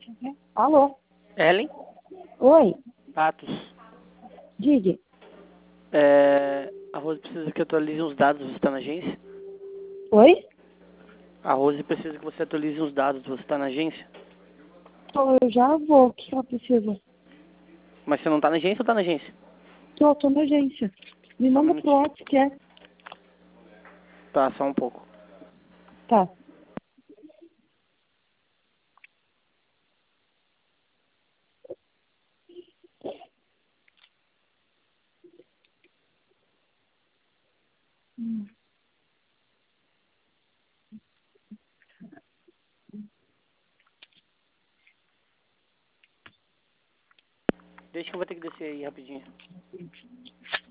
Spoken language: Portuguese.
Alô? Ellen? Oi? Patos. Diga. A Rose precisa que atualize uns dados, você está na agência? Oi? A Rose precisa que você atualize uns dados, você está na agência? Então, eu já vou. O que ela precisa? Mas você não está na agência ou está na agência? Tô na agência. Me Só um manda pro minutinho. WhatsApp, que é? Tá, só um pouco. Tá. Deixa que eu vou ter que descer aí rapidinho.